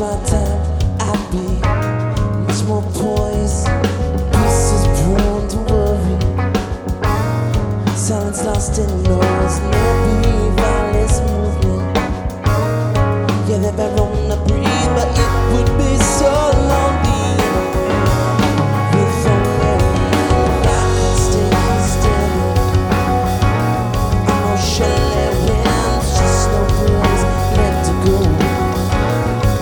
my time, I'd be much more poised. Peace is prone to worry, silence lost in noise.